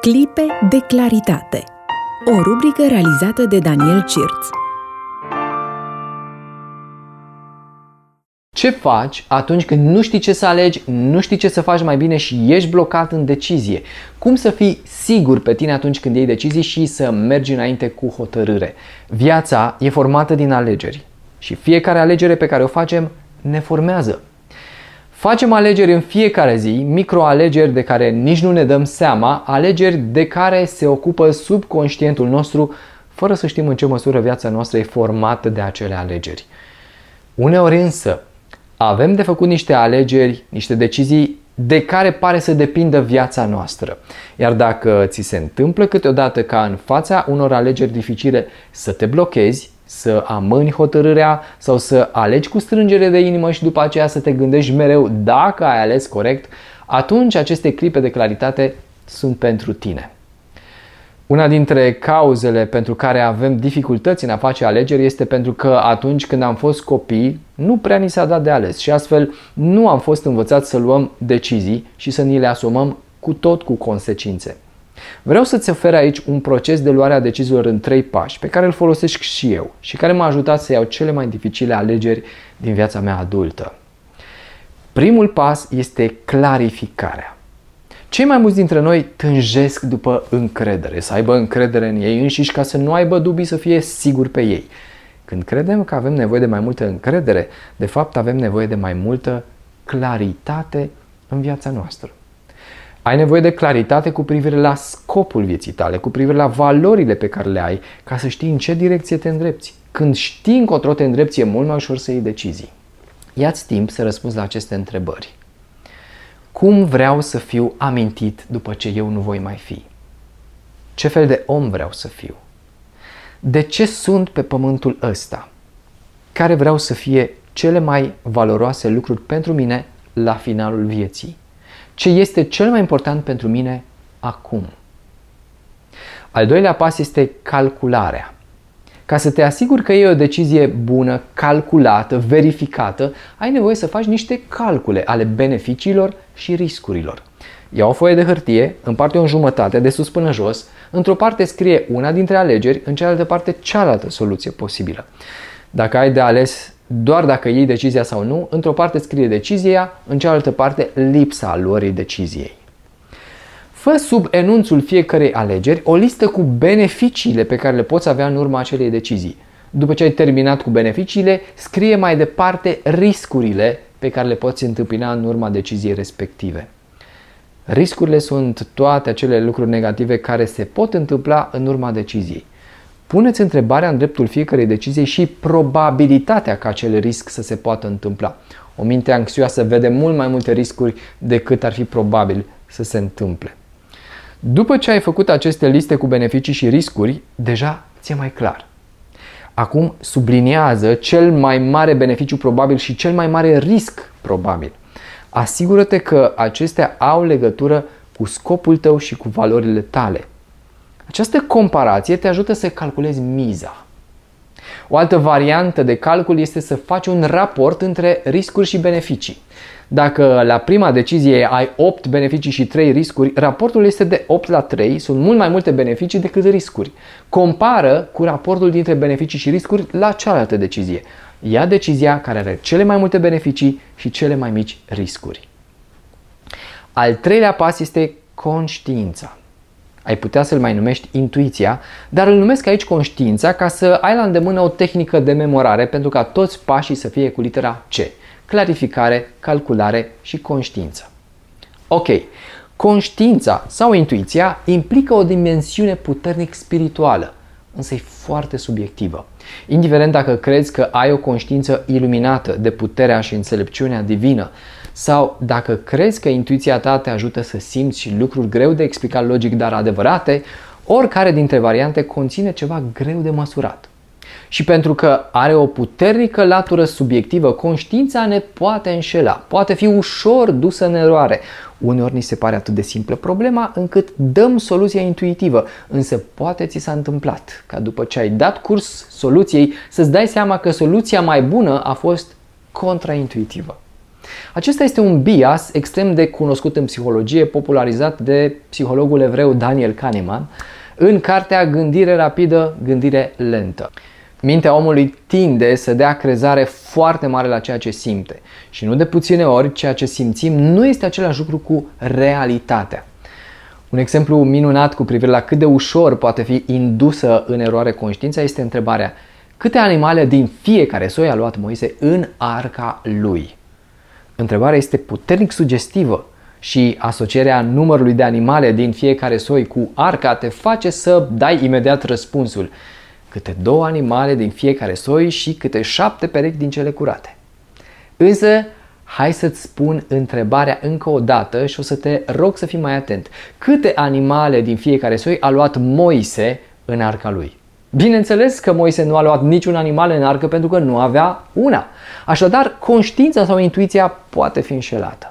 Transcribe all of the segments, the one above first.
Clipe de claritate. O rubrică realizată de Daniel Cirț. Ce faci atunci când nu știi ce să alegi, nu știi ce să faci mai bine și ești blocat în decizie? Cum să fii sigur pe tine atunci când iei decizii și să mergi înainte cu hotărâre? Viața e formată din alegeri și fiecare alegere pe care o facem ne formează. Facem alegeri în fiecare zi, microalegeri de care nici nu ne dăm seama, alegeri de care se ocupă subconștientul nostru, fără să știm în ce măsură viața noastră e formată de acele alegeri. Uneori însă avem de făcut niște alegeri, niște decizii de care pare să depindă viața noastră. Iar dacă ți se întâmplă câteodată ca în fața unor alegeri dificile să te blochezi, să amâni hotărârea sau să alegi cu strângere de inimă și după aceea să te gândești mereu dacă ai ales corect, atunci aceste clipe de claritate sunt pentru tine. Una dintre cauzele pentru care avem dificultăți în a face alegeri este pentru că atunci când am fost copii nu prea ni s-a dat de ales și astfel nu am fost învățați să luăm decizii și să ni le asumăm cu consecințe. Vreau să-ți ofer aici un proces de luare a deciziilor în 3 pași pe care îl folosesc și eu și care m-a ajutat să iau cele mai dificile alegeri din viața mea adultă. Primul pas este clarificarea. Cei mai mulți dintre noi tânjesc după încredere, să aibă încredere în ei înșiși ca să nu aibă dubii, să fie siguri pe ei. Când credem că avem nevoie de mai multă încredere, de fapt avem nevoie de mai multă claritate în viața noastră. Ai nevoie de claritate cu privire la scopul vieții tale, cu privire la valorile pe care le ai, ca să știi în ce direcție te îndrepți. Când știi încotro te îndrepți, e mult mai ușor să iei decizii. Ia-ți timp să răspunzi la aceste întrebări. Cum vreau să fiu amintit după ce eu nu voi mai fi? Ce fel de om vreau să fiu? De ce sunt pe pământul ăsta? Care vreau să fie cele mai valoroase lucruri pentru mine la finalul vieții? Ce este cel mai important pentru mine acum? Al doilea pas este calcularea. Ca să te asiguri că e o decizie bună, calculată, verificată, ai nevoie să faci niște calcule ale beneficiilor și riscurilor. Ia o foaie de hârtie, împarte-o în jumătate, de sus până jos, într-o parte scrie una dintre alegeri, în cealaltă parte cealaltă soluție posibilă. Dacă ai de ales doar dacă iei decizia sau nu, într-o parte scrie decizia, în cealaltă parte lipsa luării deciziei. Fă sub enunțul fiecărei alegeri o listă cu beneficiile pe care le poți avea în urma acelei decizii. După ce ai terminat cu beneficiile, scrie mai departe riscurile pe care le poți întâmpina în urma deciziei respective. Riscurile sunt toate acele lucruri negative care se pot întâmpla în urma deciziei. Puneți întrebarea în dreptul fiecărei decizii și probabilitatea ca acel risc să se poată întâmpla. O minte anxioasă vede mult mai multe riscuri decât ar fi probabil să se întâmple. După ce ai făcut aceste liste cu beneficii și riscuri, deja ți-e mai clar. Acum subliniază cel mai mare beneficiu probabil și cel mai mare risc probabil. Asigură-te că acestea au legătură cu scopul tău și cu valorile tale. Această comparație te ajută să calculezi miza. O altă variantă de calcul este să faci un raport între riscuri și beneficii. Dacă la prima decizie ai 8 beneficii și 3 riscuri, raportul este de 8:3, sunt mult mai multe beneficii decât riscuri. Compară cu raportul dintre beneficii și riscuri la cealaltă decizie. Ia decizia care are cele mai multe beneficii și cele mai mici riscuri. Al treilea pas este conștiința. Ai putea să-l mai numești intuiția, dar îl numesc aici conștiința ca să ai la îndemână o tehnică de memorare pentru ca toți pașii să fie cu litera C. Clarificare, calculare și conștiință. Ok, conștiința sau intuiția implică o dimensiune puternic spirituală, însă e foarte subiectivă. Indiferent dacă crezi că ai o conștiință iluminată de puterea și înțelepciunea divină sau dacă crezi că intuiția ta te ajută să simți lucruri greu de explicat logic, dar adevărate, oricare dintre variante conține ceva greu de măsurat. Și pentru că are o puternică latură subiectivă, conștiința ne poate înșela, poate fi ușor dusă în eroare. Uneori ni se pare atât de simplă problema încât dăm soluția intuitivă, însă poate ți s-a întâmplat ca după ce ai dat curs soluției să-ți dai seama că soluția mai bună a fost contraintuitivă. Acesta este un bias extrem de cunoscut în psihologie, popularizat de psihologul evreu Daniel Kahneman în cartea Gândire rapidă, gândire lentă. Mintea omului tinde să dea crezare foarte mare la ceea ce simte și nu de puține ori ceea ce simțim nu este același lucru cu realitatea. Un exemplu minunat cu privire la cât de ușor poate fi indusă în eroare conștiința este întrebarea: câte animale din fiecare soi a luat Moise în arca lui? Întrebarea este puternic sugestivă și asocierea numărului de animale din fiecare soi cu arca te face să dai imediat răspunsul: câte 2 animale din fiecare soi și câte 7 perechi din cele curate. Însă, hai să-ți spun întrebarea încă o dată și o să te rog să fii mai atent. Câte animale din fiecare soi a luat Moise în arca lui? Bineînțeles că Moise nu a luat niciun animal în arcă pentru că nu avea una. Așadar, conștiința sau intuiția poate fi înșelată.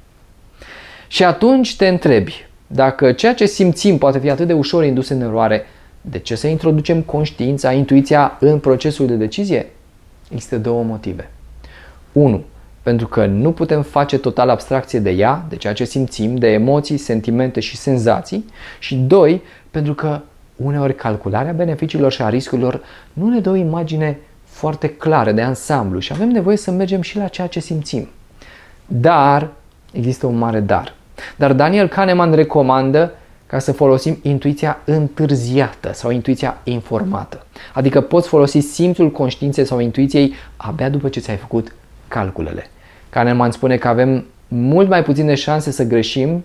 Și atunci te întrebi, dacă ceea ce simțim poate fi atât de ușor indus în eroare, de ce să introducem conștiința, intuiția în procesul de decizie? Există 2 motive. 1. Pentru că nu putem face total abstracție de ea, de ceea ce simțim, de emoții, sentimente și senzații. Și 2. Pentru că uneori calcularea beneficiilor și a riscurilor nu ne dă o imagine foarte clară de ansamblu și avem nevoie să mergem și la ceea ce simțim. Dar există un mare dar. Dar Daniel Kahneman recomandă ca să folosim intuiția întârziată sau intuiția informată. Adică poți folosi simțul conștiinței sau intuiției abia după ce ți-ai făcut calculele. Kahneman spune că avem mult mai puține șanse să greșim,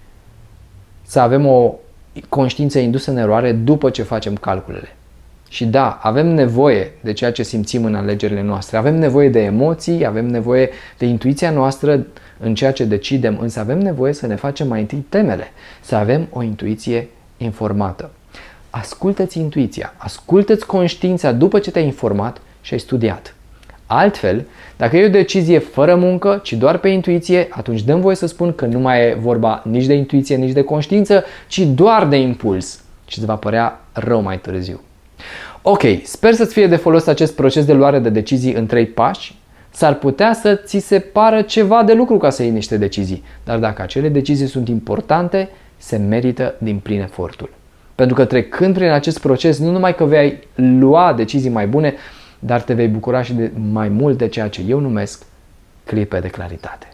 să avem o conștiință indusă în eroare după ce facem calculele. Și da, avem nevoie de ceea ce simțim în alegerile noastre. Avem nevoie de emoții, avem nevoie de intuiția noastră în ceea ce decidem, însă avem nevoie să ne facem mai întâi temele, să avem o intuiție informată. Ascultă-ți intuiția, ascultă-ți conștiința după ce te-ai informat și ai studiat. Altfel, dacă e o decizie fără muncă, ci doar pe intuiție, atunci dăm voie să spun că nu mai e vorba nici de intuiție, nici de conștiință, ci doar de impuls și îți va părea rău mai târziu. Ok, sper să-ți fie de folos acest proces de luare de decizii în 3 pași. S-ar putea să ți se pară ceva de lucru ca să iei niște decizii, dar dacă acele decizii sunt importante, se merită din plin efortul. Pentru că trecând prin acest proces, nu numai că vei lua decizii mai bune, dar te vei bucura și de mai mult de ceea ce eu numesc clipe de claritate.